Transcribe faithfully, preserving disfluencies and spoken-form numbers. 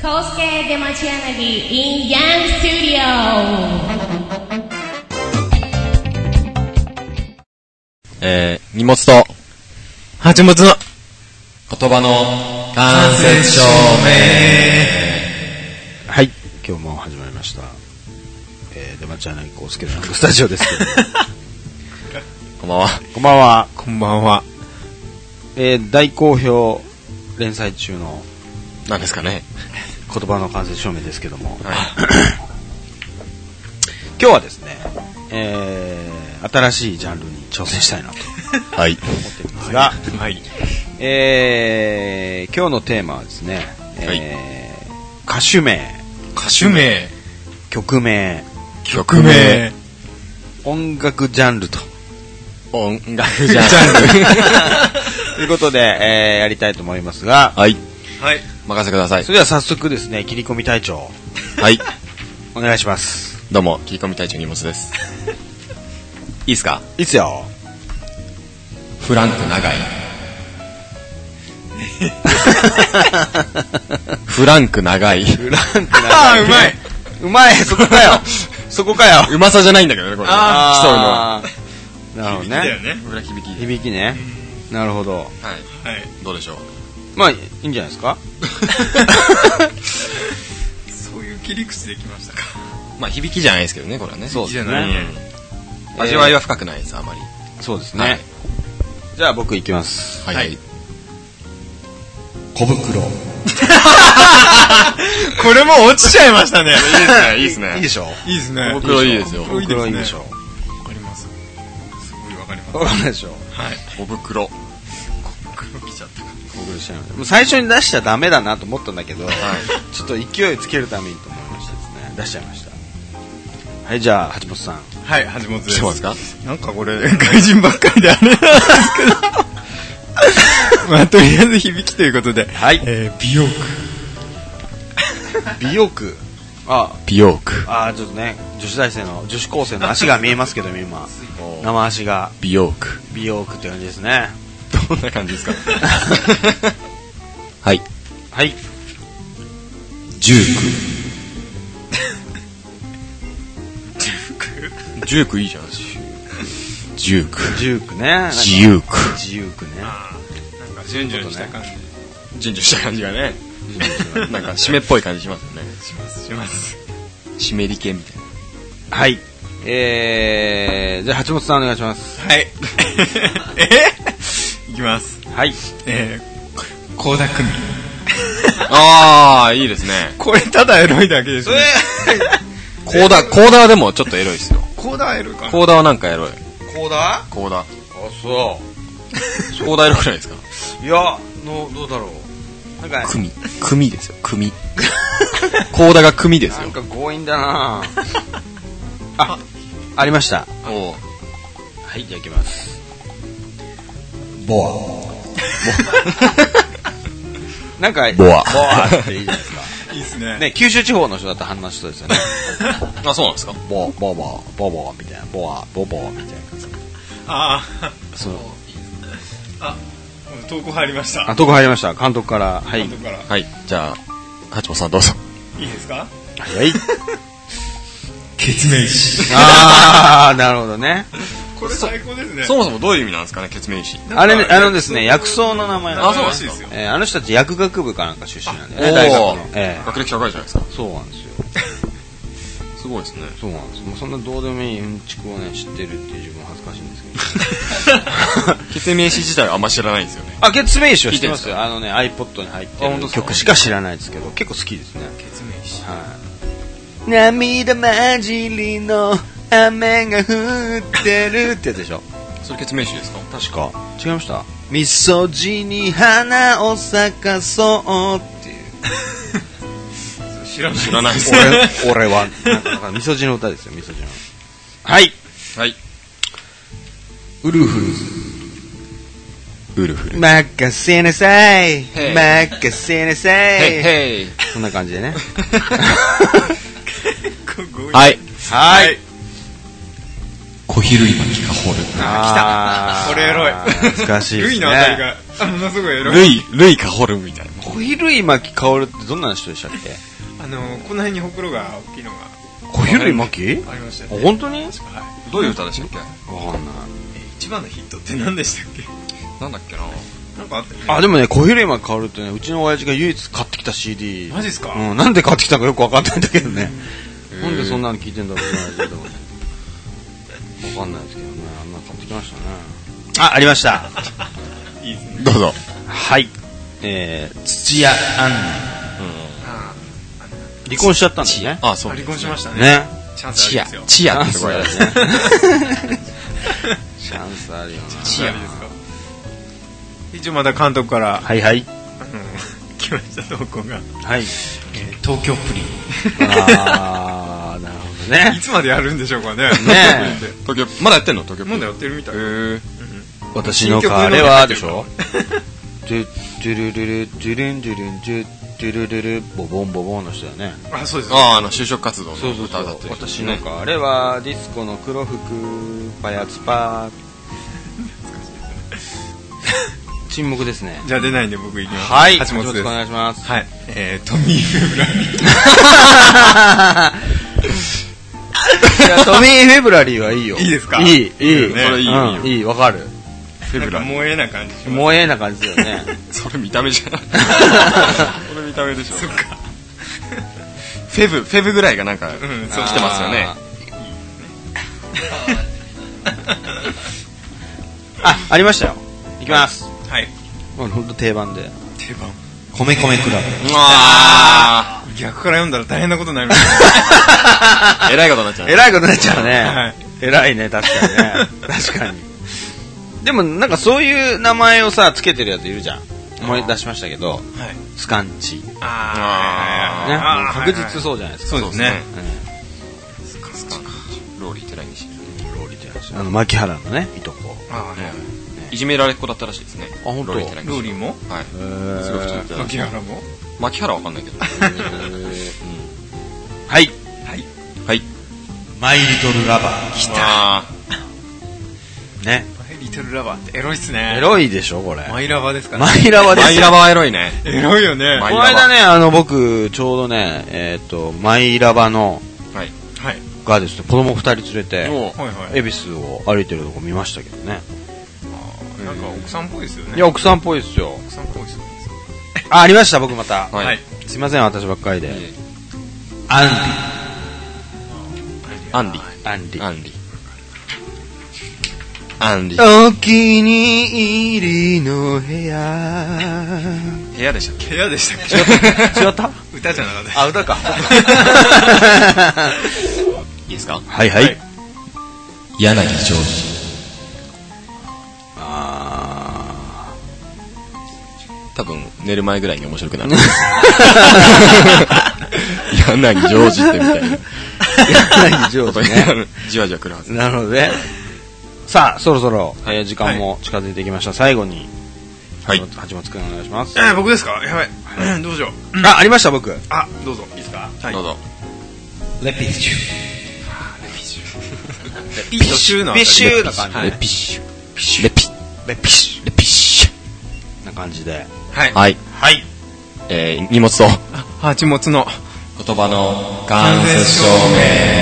コウスケ出町柳 in Young Studio。 えー、荷物と蜂蜜の言葉の間接証明。 はい、今日も始まりました、えー、出町柳コウスケのスタジオですけどこんばんは。 こんばんは。 こんばんは。 えー、大好評連載中の何ですかね、 言葉の間接証明ですけども、 はい、 今日はですね、えー、新しいジャンルに挑戦したいなとはい、 思ってるんですが、 はいはい、 えー、今日のテーマはですね、えーはい、歌手名、 歌手名、 曲名、 曲名、 音楽ジャンルと音楽ジャンルということで、えー、やりたいと思いますが、 はい、はい、任せてください。 それでは早速ですね、切り込み隊長、 はい、 お願いします。 どうも、切り込み隊長荷物です。いいっすか？ いいっすよ。 フランク長いフランク長いフランク長いあーうまいうまい、そこかよそこかよ。 うまさじゃないんだけどね、これ。 あー、なるほどね。 響きだよね。響き。 響きね。なるほど。 はい。はい。どうでしょう。 まあ、いいんじゃないですかそういう切り口できましたか。 まあ、響きじゃないですけどね、これはね。 そうですね。 うん、味わいは深くないです、あまり。 そうですね。はい、じゃあ僕いきます。 はい。はい、 小袋。 これも落ちちゃいましたね。 いいですね。いいですね。 いいでしょ。 いいですね。 小袋いいですよ。 小袋いいでしょ。 わかります。すごいわかります。 わかんないでしょ。 はい。小袋。 小袋来ちゃったか。 小袋しちゃう。もう最初に出しちゃダメだなと思ったんだけど、はい、ちょっと勢いつけるためにと思いましてですね、出しちゃいました。はい、じゃあ橋本さん。 はい、橋本です。 そうですか？ なんかこれ外人ばっかりであれなんですけど。まあとりあえず響きということで、 はい。 えー、美容区。 美容区。あ、 美容区。 あ、ちょっとね、女子大生の女子高生の足が見えますけど今、生足が美容区。 美容区って感じですね。 どんな感じですか？はい。 はい。 ジューク。ジュークいいじゃん。ジューク。 ジュークね。 ジューク。 ジュークね。 あー、なんかジュンジュンした感じ。 ジュンジュンした感じがね。なんか締めっぽい感じしますよね。 しますします。 湿り気みたいな。 はい。えー、じゃあ橋本さんお願いします。 はい。えいきます。 はい。 えー、倖田來未。 あー、いいですね。 これただエロいだけですね。 倖田、倖田はでもちょっとエロいですよ。 倖田はエロいかな。 倖田はなんかエロい。 倖田？ 倖田。 あ、そう。倖田エロくないですか？ いや、の、どうだろう。なんか、 組。組ですよ、組。倖田が組ですよ。 なんか強引だなあ、ありました。 おう。 はい、じゃあいきます。ボア。なんか、 ボア。 ボアっていいじゃないですか。 いいですね。 ね、九州地方の人だったら反応しそうですよね。 あ、そうなんですか？ ボー、ボーボー、ボーボーみたいな、ボア、ボーボーみたいな感じ。 ああ、 そう。 あ、投稿入りました。 あ、投稿入りました。監督から。はい。 監督から。 はい。じゃあ、橋本さんどうぞ。 いいですか？ はい。 決命詞。 あー、なるほどね。 これ最高ですね。 そもそもどういう意味なんですかね、決命詞。 あれね、あのですね、薬草の名前なんです。あ、そうらしいですよ。 えー、あの人たち薬学部かなんか出身なんでね、大学の。 えー、学歴高いじゃないですか。 そうなんですよ。 すごいですね。 そうなんです。もうそんなどうでもいいうんちくをね、知ってるっていう自分は恥ずかしいんですけど。 決命詞自体はあんま知らないんですよね。 あ、決命詞は知ってますよ。あのね、iPod に入ってる曲しか知らないですけど、結構好きですね。 決命詞。 はい。涙混じりの雨が降ってるってやつでしょ。 それ決命詞ですか？ 確か。違いました。みそじに花を咲かそうっていう。 知らない。 知らないです俺、俺は、なんかみそじの歌ですよ、みそじの。はい。 はい。 ウルフルズ。 ウルフルズ。 任せなさい。任せなさい。 へいへい。 そんな感じでね。 はい。 はい。 小比類巻きかホル。 あー、 これエロい。 懐かしいですね。 ルイのあたりがあ、ものすごいエロい。 ルイ、ルイカホルみたいな。 小比類巻薫ってどんな人でしたっけ？ あの、この辺にほくろが大きいのが小比類巻ありましたあ、 よね。 本当に？ 確か、はい。 どういう歌でしたっけ？ わかんない。 え一番のヒットって何でしたっけ？ なんだっけな。 なんかあったよね。 あ、でもね、小比類巻薫ってね、うちの親父が唯一買ってきた シーディー。 マジっすか？ うん、なんで買ってきたかよくわかんないんだけどね。なんでそんなの聞いてんだろうな、親父でもね。わかんないですけどね、あんなの買ってきましたね。あ、ありました。 いいですね。 どうぞ。 はい。えー、土屋アンナ。 あ離婚しちゃったんですね。 あ、そあ、 う。 離婚しましたね。 ね。 チャンスあチアりですよ。。 チアってとこやチャンですスあるね。チャンスあるよな。 チアですか。一応また監督から、 はいはい。 あの、来ました投稿が。 はい。 東京プリン。 あー、なるほどねい。つまでやるんでしょうかね。 ね東京、まだやってんの東京。 まだやってるみたい。 へー。 私の彼はでしょ。トゥトゥルルルトゥルントゥルントゥトゥルルルボボンボボンの人だね。 あ、そうです。 ああ、あの、就職活動のそうそうそう歌だってる人私の彼はディスコの黒服パヤツパー。沈黙ですね。 じゃあ出ないんで僕行きます。 はい。 八本です。 お願いします。 はい。えー、トミー・フェブラリー。 いやトミー・フェブラリーはいいよ。 いいですか？ いい、いい。 いいよねそれいいようんいい、わかる。 フェブラリー。 なんか萌えな感じします。 萌えな感じだよね。 それ見た目じゃない。それ見た目でしょ。 そっか。 フェブ、フェブぐらいがなんか、 んそう来てますよね。 あ、ありましたよ。いきます。 はい。 もうほんと定番で。 定番。 米米クラブ。 うわ逆から読んだら大変なことになりますー。えらいことになっちゃう。 えらいことになっちゃうね。 はいえらいね、確かにね。確かに。でもなんかそういう名前をさ、つけてるやついるじゃん。思い出しましたけど、 はい。 スカンチ。ね。 あー。あー確実そうじゃないですか。 そうですね。 スカスカ。ローリーってラインにしローリーって話。あの、牧原のね、いとこ。 あー、はい。 いじめられっ子だったらしいですね。 あ、本当。 ローリーってラインにローリーもはい。 へーすごい普通に言ってた。 牧原も牧原はわかんないけど。 はい。 はい。 はい。 マイリトルラバー。 来た。 ね。 リトルラバーってエロいっすね。 エロいでしょ、これ。 マイラバーですかね。 マイラバですよ。 マイラバーエロいね。 エロいよね。 マイこの間ね、あの、僕、ちょうどね、えっと、マイラバの、 はい。 はい。 がですね、子供二人連れて、 もう、 はいはい。 恵比寿を歩いてるとこ見ましたけどね。 なんか奥さんっぽいですよね。 いや、奥さんっぽいですよ。 奥さんっぽいですよね。 あ、ありました、僕また。 はい。 すいません、私ばっかりで。 えアンーアンリ。 リ。アンリ。 アンリ。アンリ。 お気に入りの部屋。 部屋でしたっけ？ 部屋でしたっ違ったけ？歌じゃなかった。 あ、歌か。 いいですか？ はいはい。 柳ジョージ。 あ多分、寝る前ぐらいに面白くなる。柳ジョージってみたいな。 ー。柳ジョージね。 じわじわ来るはず。 なるほどね。さあ、そろそろ、 はいえー時間も近づいてきました。最後に、 はい。 八松くんお願いします。 えー、僕ですか？やばい。どうしよう。 あ、ありました、僕。 あ、どうぞ。いいですか？はい。 どうぞ。 レピッシュ。 ピッシュのあたり。 ピッシュな感じはいレピッシュ。レピ。 レピッシュ。 レピッシな感じで。 はい。 ュ。はい。 はい。 えー、荷物と八物の言葉の間接照明。